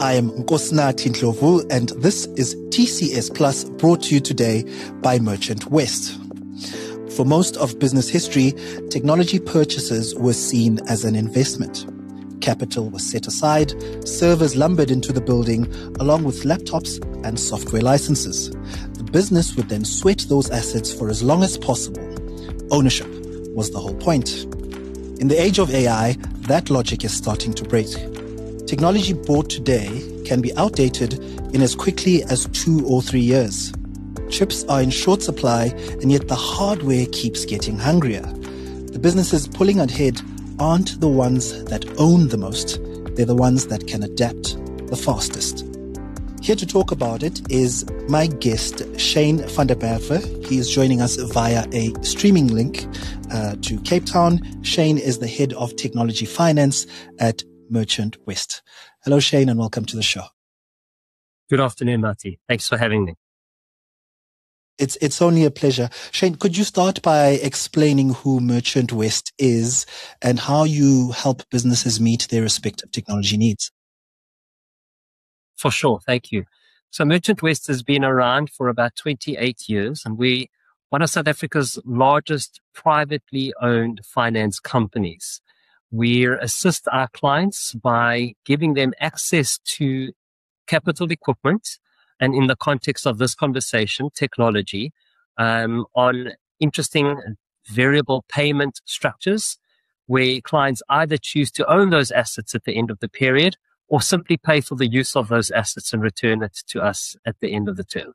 I am Nkosinathi Ndlovu, and this is TCS Plus, brought to you today by Merchant West. For most of business history, technology purchases were seen as an investment. Capital was set aside, servers lumbered into the building, along with laptops and software licenses. The business would then sweat those assets for as long as possible. Ownership was the whole point. In the age of AI, that logic is starting to break. Technology bought today can be outdated in as quickly as 2 or 3 years. Chips are in short supply, and yet the hardware keeps getting hungrier. The businesses pulling ahead aren't the ones that own the most. They're the ones that can adapt the fastest. Here to talk about it is my guest, Shane van der Berwe. He is joining us via a streaming link to Cape Town. Shane is the head of technology finance at Merchant West. Hello, Shane, and welcome to the show. Good afternoon, Mati. Thanks for having me. It's only a pleasure. Shane, could you start by explaining who Merchant West is and how you help businesses meet their respective technology needs? For sure. Thank you. So Merchant West has been around for about 28 years, and we're one of South Africa's largest privately owned finance companies. We assist our clients by giving them access to capital equipment, and in the context of this conversation, technology, on interesting variable payment structures where clients either choose to own those assets at the end of the period or simply pay for the use of those assets and return it to us at the end of the term.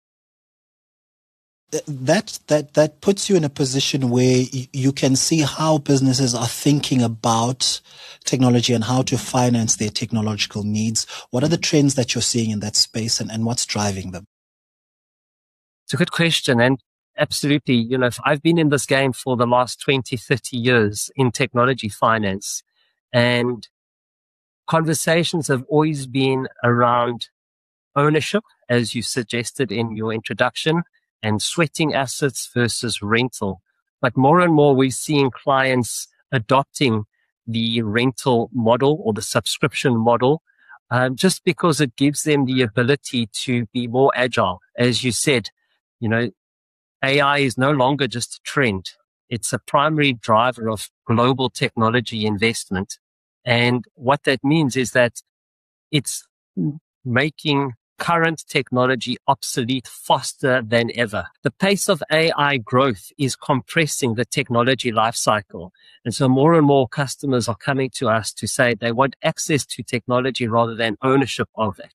That puts you in a position where you can see how businesses are thinking about technology and how to finance their technological needs. What are the trends that you're seeing in that space, and what's driving them? It's a good question. And absolutely, I've been in this game for the last 20, 30 years in technology finance, and conversations have always been around ownership, as you suggested in your introduction, and sweating assets versus rental. But more and more, we're seeing clients adopting the rental model or the subscription model, just because it gives them the ability to be more agile. As you said, AI is no longer just a trend. It's a primary driver of global technology investment. And what that means is that it's making current technology obsolete faster than ever. The pace of AI growth is compressing the technology lifecycle. And so more and more customers are coming to us to say they want access to technology rather than ownership of it.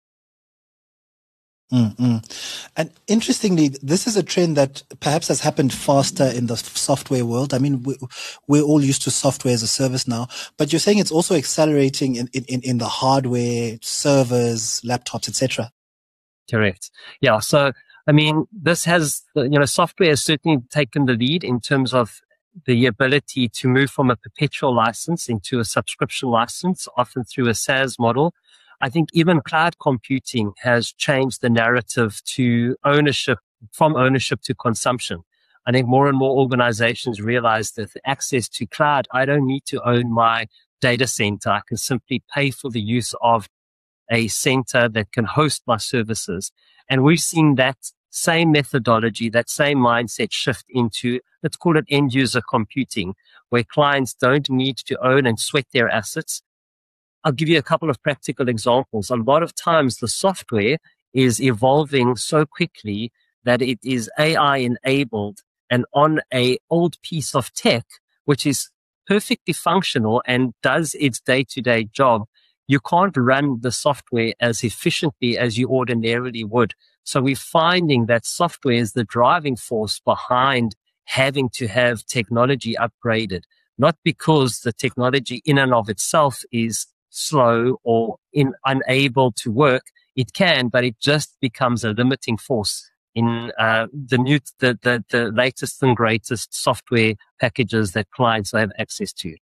And interestingly, this is a trend that perhaps has happened faster in the software world. I mean, we're all used to software as a service now, but you're saying it's also accelerating in the hardware, servers, laptops, etc. Correct. Yeah. So, this has, software has certainly taken the lead in terms of the ability to move from a perpetual license into a subscription license, often through a SaaS model. I think even cloud computing has changed the narrative to ownership, from ownership to consumption. I think more and more organizations realize that the access to cloud, I don't need to own my data center. I can simply pay for the use of a center that can host my services. And we've seen that same methodology, that same mindset shift into, let's call it end user computing, where clients don't need to own and sweat their assets. I'll give you a couple of practical examples. A lot of times the software is evolving so quickly that it is AI enabled, and on a old piece of tech, which is perfectly functional and does its day-to-day job, you can't run the software as efficiently as you ordinarily would. So we're finding that software is the driving force behind having to have technology upgraded, not because the technology in and of itself is slow or unable to work. It can, but it just becomes a limiting force in the latest and greatest software packages that clients have access to.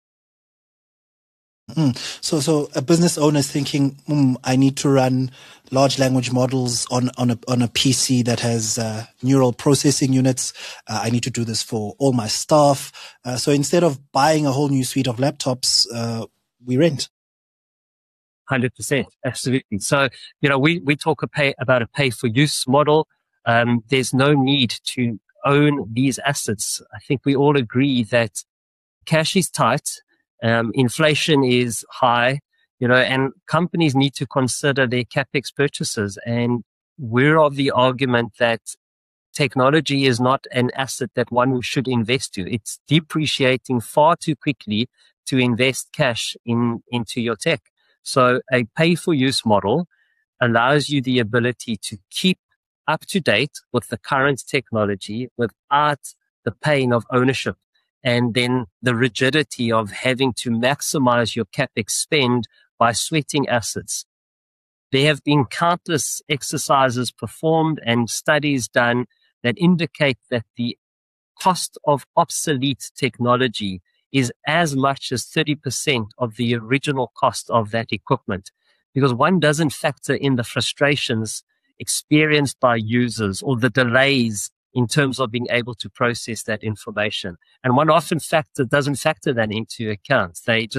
So a business owner is thinking, I need to run large language models on a PC that has neural processing units. I need to do this for all my staff. So instead of buying a whole new suite of laptops, we rent. 100%. Absolutely. So, we talk about a pay for use model. There's no need to own these assets. I think we all agree that cash is tight. Inflation is high, and companies need to consider their capex purchases. And we're of the argument that technology is not an asset that one should invest to. It's depreciating far too quickly to invest cash into your tech. So a pay-for-use model allows you the ability to keep up to date with the current technology without the pain of ownership and then the rigidity of having to maximize your capex spend by sweating assets. There have been countless exercises performed and studies done that indicate that the cost of obsolete technology is as much as 30% of the original cost of that equipment, because one doesn't factor in the frustrations experienced by users or the delays in terms of being able to process that information. And one often doesn't factor that into account.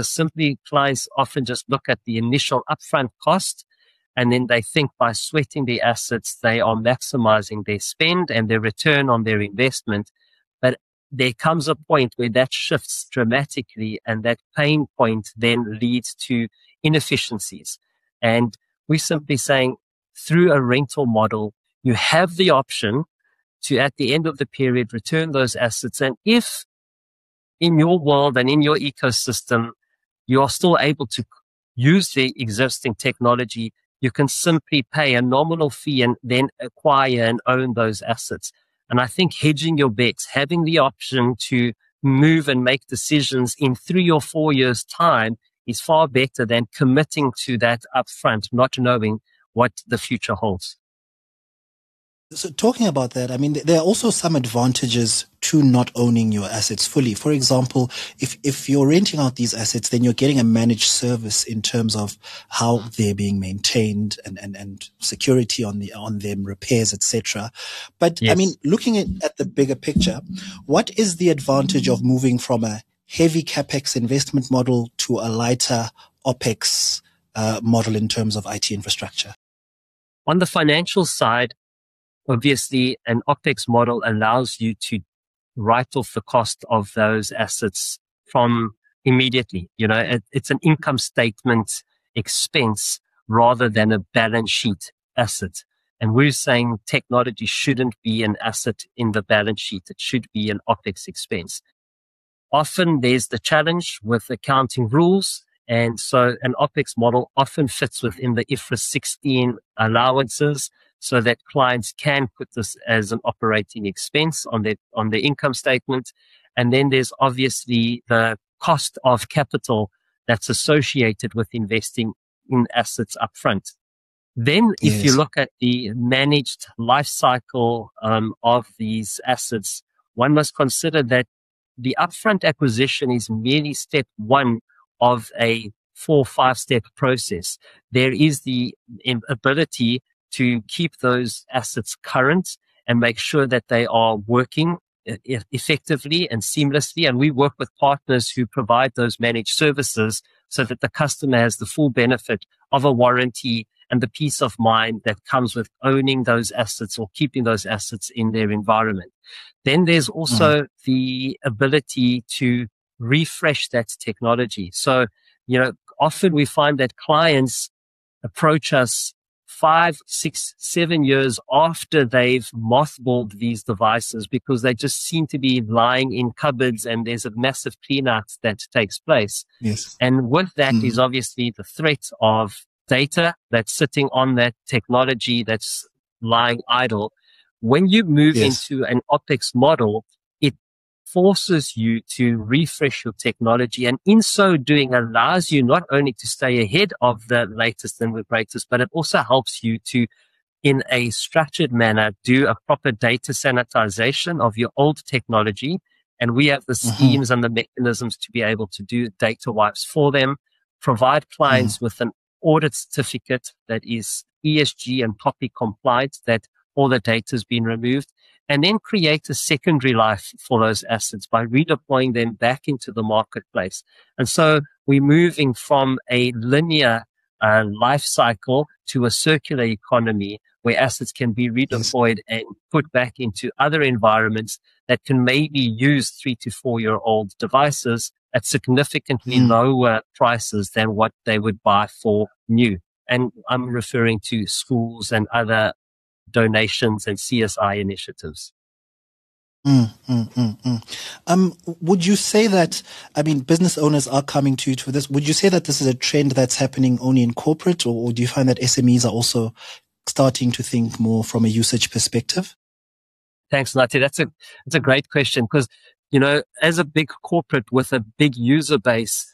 Clients often just look at the initial upfront cost, and then they think by sweating the assets, they are maximizing their spend and their return on their investment. But there comes a point where that shifts dramatically, and that pain point then leads to inefficiencies. And we're simply saying through a rental model, you have the option to, at the end of the period, return those assets. And if in your world and in your ecosystem, you are still able to use the existing technology, you can simply pay a nominal fee and then acquire and own those assets. And I think hedging your bets, having the option to move and make decisions in 3 or 4 years' time is far better than committing to that upfront, not knowing what the future holds. So talking about that, I mean, there are also some advantages to not owning your assets fully. For example, if you're renting out these assets, then you're getting a managed service in terms of how they're being maintained and security on them, repairs, etc. But yes. I mean, looking at the bigger picture, what is the advantage of moving from a heavy capex investment model to a lighter opex model in terms of IT infrastructure? On the financial side, obviously, an OPEX model allows you to write off the cost of those assets from immediately. It's an income statement expense rather than a balance sheet asset. And we're saying technology shouldn't be an asset in the balance sheet. It should be an OPEX expense. Often there's the challenge with accounting rules. And so an OPEX model often fits within the IFRS 16 allowances, so that clients can put this as an operating expense on their income statement. And then there's obviously the cost of capital that's associated with investing in assets upfront. Then if you look at the managed life cycle of these assets, one must consider that the upfront acquisition is merely step one of a 4 or 5 step process. There is the ability to keep those assets current and make sure that they are working effectively and seamlessly. And we work with partners who provide those managed services so that the customer has the full benefit of a warranty and the peace of mind that comes with owning those assets or keeping those assets in their environment. Then there's also the ability to refresh that technology. So, often we find that clients approach us 5, 6, 7 years after they've mothballed these devices because they just seem to be lying in cupboards and there's a massive clean out that takes place. Yes. And with that is obviously the threat of data that's sitting on that technology that's lying idle. When you move into an OPEX model, it forces you to refresh your technology, and in so doing allows you not only to stay ahead of the latest and the greatest, but it also helps you to, in a structured manner, do a proper data sanitization of your old technology. And we have the schemes and the mechanisms to be able to do data wipes for them, provide clients with an audit certificate that is ESG and POPI compliant, that all the data has been removed, and then create a secondary life for those assets by redeploying them back into the marketplace. And so we're moving from a linear life cycle to a circular economy where assets can be redeployed and put back into other environments that can maybe use 3 to 4 year old devices at significantly lower prices than what they would buy for new. And I'm referring to schools and other donations and CSI initiatives. Would you say that, I mean, business owners are coming to you for this. Would you say that this is a trend that's happening only in corporate, or do you find that SMEs are also starting to think more from a usage perspective? Thanks, Nati. That's a great question because, you know, as a big corporate with a big user base,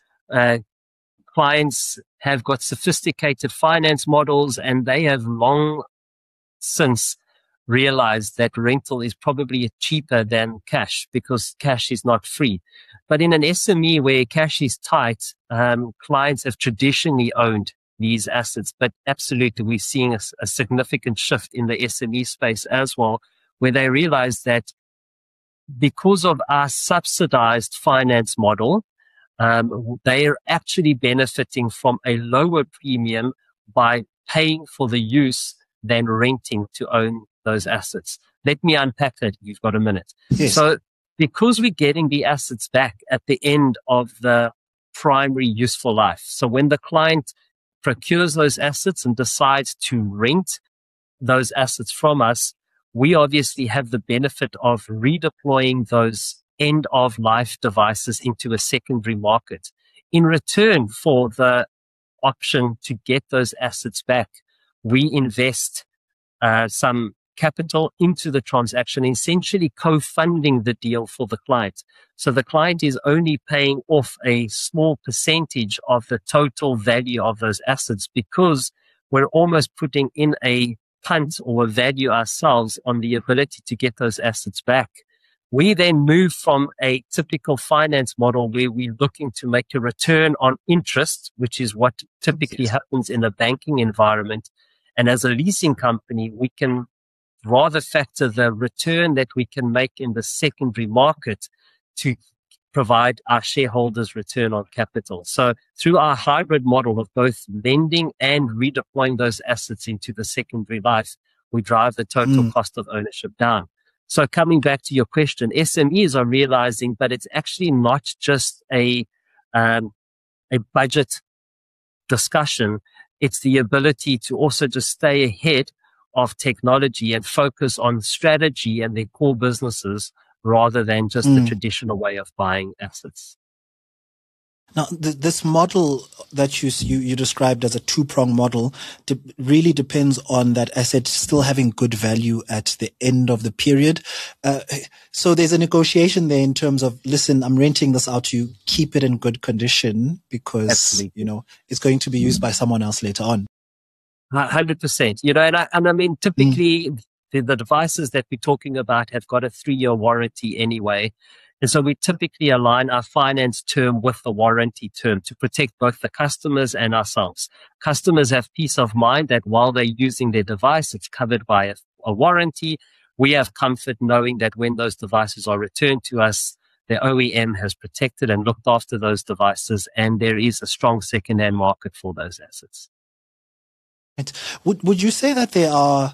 clients have got sophisticated finance models and they have long since realized that rental is probably cheaper than cash because cash is not free. But in an SME where cash is tight, clients have traditionally owned these assets. But absolutely, we're seeing a significant shift in the SME space as well, where they realize that because of our subsidized finance model, they are actually benefiting from a lower premium by paying for the use than renting to own those assets. Let me unpack that if you've got a minute. Yes. So because we're getting the assets back at the end of the primary useful life. So when the client procures those assets and decides to rent those assets from us, we obviously have the benefit of redeploying those end of life devices into a secondary market. In return for the option to get those assets back, we invest some capital into the transaction, essentially co-funding the deal for the client. So the client is only paying off a small percentage of the total value of those assets because we're almost putting in a punt or a value ourselves on the ability to get those assets back. We then move from a typical finance model where we're looking to make a return on interest, which is what typically happens in a banking environment. And as a leasing company, we can rather factor the return that we can make in the secondary market to provide our shareholders return on capital. So through our hybrid model of both lending and redeploying those assets into the secondary life, we drive the total cost of ownership down. So coming back to your question, SMEs are realizing, but it's actually not just a budget discussion. It's the ability to also just stay ahead of technology and focus on strategy and their core businesses rather than just the traditional way of buying assets. Now, this model that you described as a two-prong model really depends on that asset still having good value at the end of the period. So there's a negotiation there in terms of, listen, I'm renting this out to you, keep it in good condition because, Absolutely. you know, it's going to be used by someone else later on. 100%. You know, and I mean, typically the devices that we're talking about have got a 3-year warranty anyway. And so we typically align our finance term with the warranty term to protect both the customers and ourselves. Customers have peace of mind that while they're using their device, it's covered by a warranty. We have comfort knowing that when those devices are returned to us, the OEM has protected and looked after those devices, and there is a strong second-hand market for those assets. Would you say that there are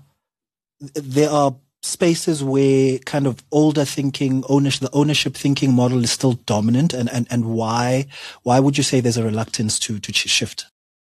spaces where kind of older thinking, the ownership thinking model is still dominant, and why would you say there's a reluctance to shift?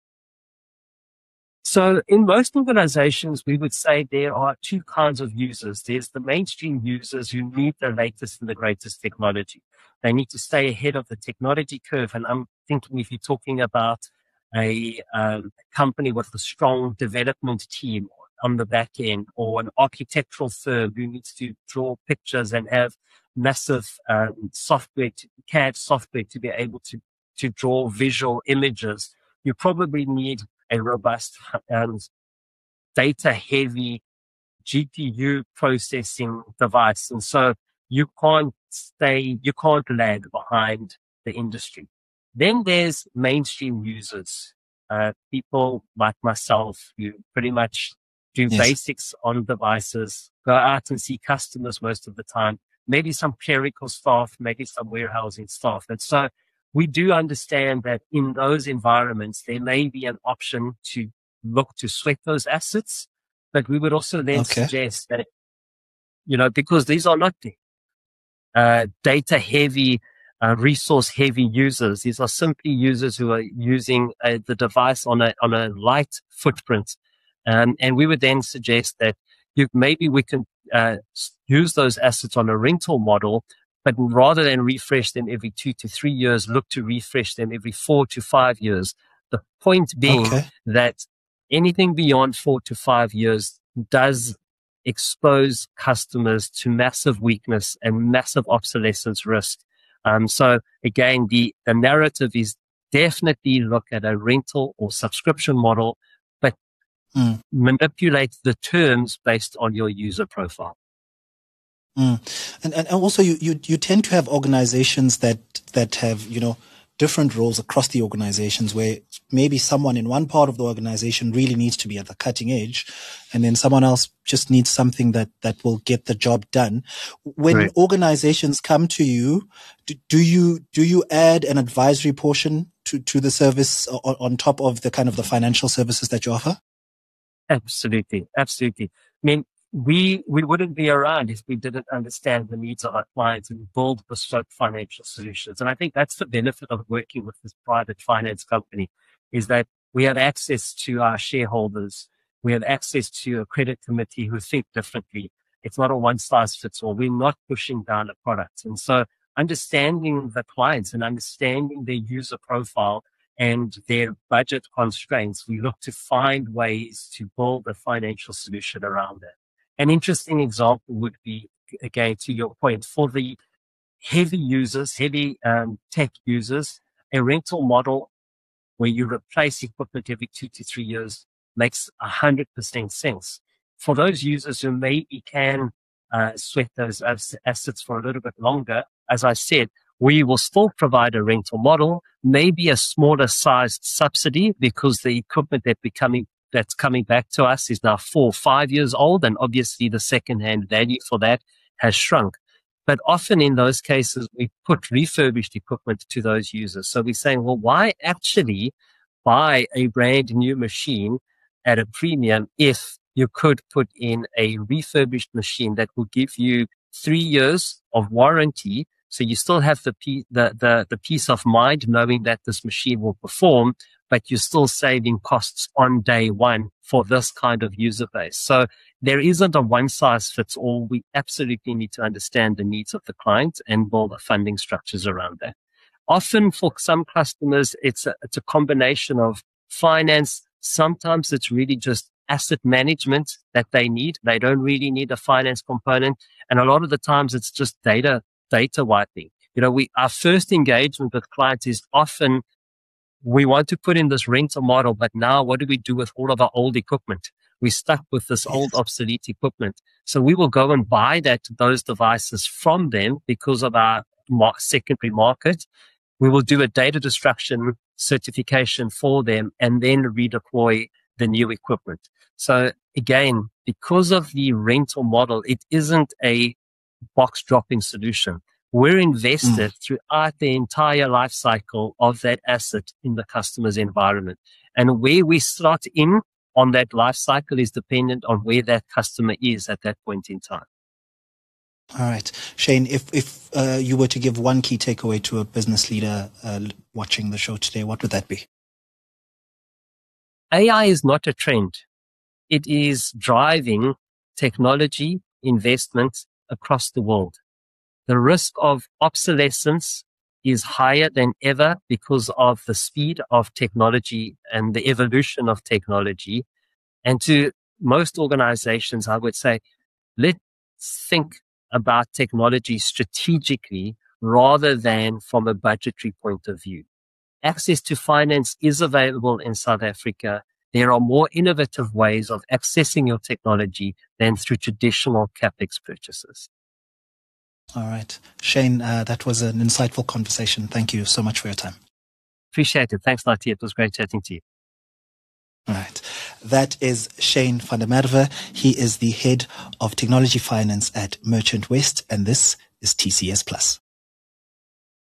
So in most organizations, we would say there are two kinds of users. There's the mainstream users who need the latest and the greatest technology. They need to stay ahead of the technology curve. And I'm thinking if you're talking about a company with a strong development team on the back end, or an architectural firm who needs to draw pictures and have massive CAD software to be able to draw visual images, you probably need a robust data-heavy GPU processing device. And so you can't lag behind the industry. Then there's mainstream users, people like myself who pretty much do basics on devices, go out and see customers most of the time, maybe some clerical staff, maybe some warehousing staff. And so we do understand that in those environments, there may be an option to look to sweat those assets, but we would also then suggest that, because these are not data heavy, resource heavy users. These are simply users who are using the device on a light footprint. And we would then suggest that maybe we can use those assets on a rental model, but rather than refresh them every 2 to 3 years, look to refresh them every 4 to 5 years. The point being that anything beyond 4 to 5 years does expose customers to massive weakness and massive obsolescence risk. So again, the narrative is definitely look at a rental or subscription model, but manipulate the terms based on your user profile. And also you tend to have organizations that have, different roles across the organizations, where maybe someone in one part of the organization really needs to be at the cutting edge, and then someone else just needs something that will get the job done. When organizations come to you, do you add an advisory portion to the service on top of the kind of the financial services that you offer? Absolutely. I mean, we wouldn't be around if we didn't understand the needs of our clients and build bespoke financial solutions. And I think that's the benefit of working with this private finance company, is that we have access to our shareholders. We have access to a credit committee who think differently. It's not a one size fits all. We're not pushing down a product. And so understanding the clients and understanding their user profile and their budget constraints, we look to find ways to build a financial solution around that. An interesting example would be, again, to your point, for the heavy users, tech users, a rental model where you replace equipment every 2 to 3 years makes 100% sense. For those users who maybe can sweat those assets for a little bit longer, as I said, we will still provide a rental model, maybe a smaller sized subsidy, because the equipment that's coming back to us is now 4 or 5 years old, and obviously the second-hand value for that has shrunk. But often in those cases, we put refurbished equipment to those users. So we're saying, well, why actually buy a brand new machine at a premium if you could put in a refurbished machine that will give you 3 years of warranty? So you still have the peace of mind knowing that this machine will perform, but you're still saving costs on day one for this kind of user base. So there isn't a one size fits all. We absolutely need to understand the needs of the client and build the funding structures around that. Often for some customers, it's a combination of finance. Sometimes it's really just asset management that they need. They don't really need a finance component. And a lot of the times it's just data wiping. Our first engagement with clients is often, we want to put in this rental model, but now what do we do with all of our old equipment? We're stuck with this old obsolete equipment. So we will go and buy those devices from them because of our secondary market. We will do a data destruction certification for them and then redeploy the new equipment. So again, because of the rental model, it isn't a box dropping solution. We're invested throughout the entire life cycle of that asset in the customer's environment. And where we slot in on that life cycle is dependent on where that customer is at that point in time. All right. Shane, if you were to give one key takeaway to a business leader watching the show today, what would that be? AI is not a trend. It is driving technology investment across the world. The risk of obsolescence is higher than ever because of the speed of technology and the evolution of technology. And to most organizations, I would say, let's think about technology strategically rather than from a budgetary point of view. Access to finance is available in South Africa. There are more innovative ways of accessing your technology than through traditional CapEx purchases. All right. Shane, that was an insightful conversation. Thank you so much for your time. Appreciate it. Thanks, Natia. It was great chatting to you. All right. That is Shane van der Merwe. He is the head of technology finance at Merchant West, and this is TCS Plus.